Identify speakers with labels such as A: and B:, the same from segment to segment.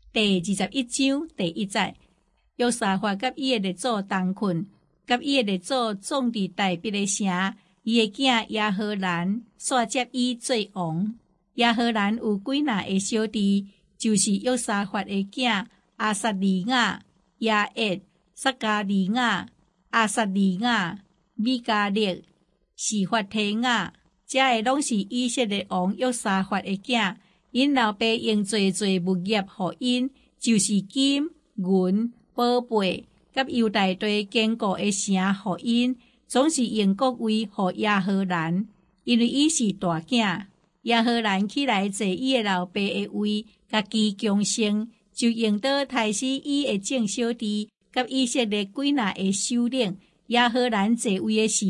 A: 第21章第1節，約沙法甲伊的列祖同困，甲伊的列祖總佇大別的城，伊的囝亞何蘭煞接伊做王。亞何蘭有幾若個小弟，就是約沙法的囝亞撒利雅、亞ဧ、撒加利雅、亞撒利雅、米迦勒、示法提雅，這個攏是以色列王約沙法的囝。因老爸用濟濟物業互因，就是金、銀、寶貝，甲猶大地堅固的城互因，總是用國位互亞何蘭，因為伊是大囝。亞何蘭起來坐伊的老爸的位，家己強盛，就用倒殺死伊的眾小弟，甲以色列幾若個首領。亞何蘭坐位的時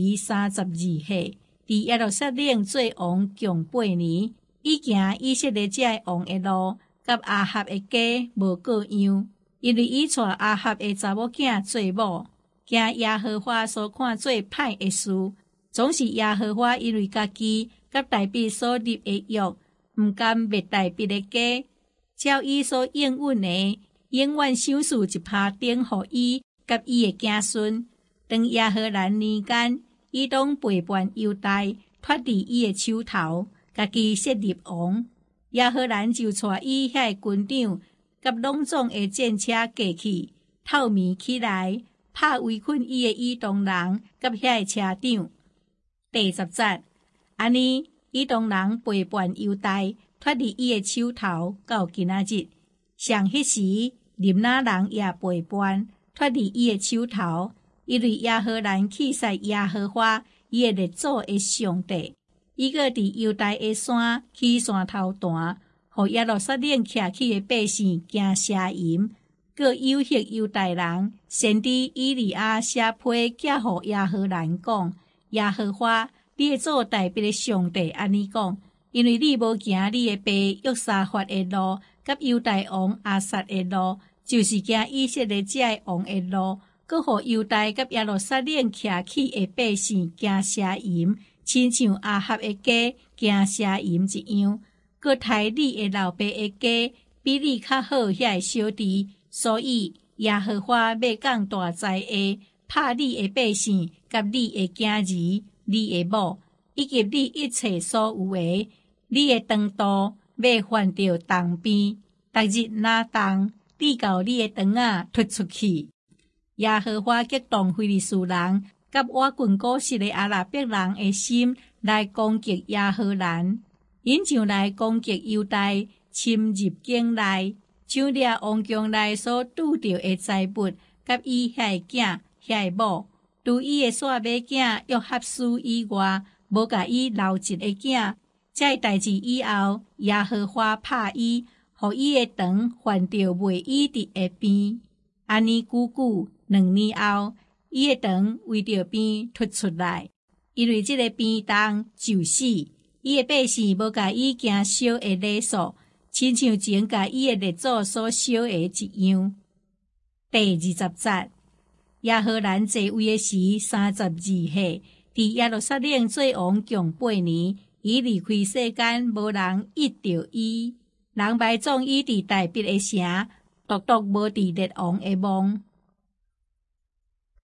A: 32歲，佇耶路撒冷做王共8年。伊行以色列這個王的路，甲亞哈的家無各樣，因為伊帶亞哈的查某囝做某，行耶和華所看做歹的事，總是耶和華因為家己甲大衛所立的約，毋甘滅大衛的家，照伊所應允的，永遠賞賜一耙頂互伊甲伊的子孫。當耶和蘭年間，伊當背叛猶大，脫離伊的手頭。家己設立王，亞何蘭就帶伊遐軍長，甲攏總的戰車架起，透明起來，拍圍困伊的以東人，甲遐車長。第10節，安尼以東人背叛猶大，脫離伊的手頭，到今仔日，上迄時林拿人也背叛，脫離伊的手頭，因為亞何蘭棄殺耶和華伊的列祖的上帝。伊個佇猶大的山起山頭段，互耶路撒冷徛起的百姓驚邪淫，閣誘惑猶大人。先知以利亞寫批寄互耶和蘭講：耶和華你的祖大別的上帝安尼講，因為你無行你的爸約沙法的路，甲猶大王亞撒的路，就是行以色列這個王的路，閣互猶大甲耶路撒冷徛起的百姓驚邪淫。親像亞哈的家行邪淫一樣，閣刣你的老爸的家，比你較好遐個小弟，所以耶和華要降大災厄，拍你的百姓，甲你的囝兒、你的某，以及你一切所有的，你的腸肚要翻到東邊，逐日哪動，你到你的腸仔突出去。耶和華激動非利士人。甲我近古時的阿拉伯人的心來攻擊亞何蘭，因就來攻擊猶大，侵入境內，搶掠王宮內所拄到的財物，甲伊遐個囝、遐個某，除伊的煞尾囝約哈斯以外，無甲伊留一個囝。這個代志以後，耶和華拍伊，互伊的腸犯到袂伊佇下邊，安尼久久2年後。伊的腸為着邊突出來，因為這個邊當就死。伊的百姓無甲伊行燒的禮數，親像前甲伊的列祖所燒的一樣。第20節，亞何蘭坐位的時32歲，佇耶路撒冷做王共8年。伊離開世間，無人憶着伊，人埋葬伊佇大別的城，獨獨無佇列王的墓。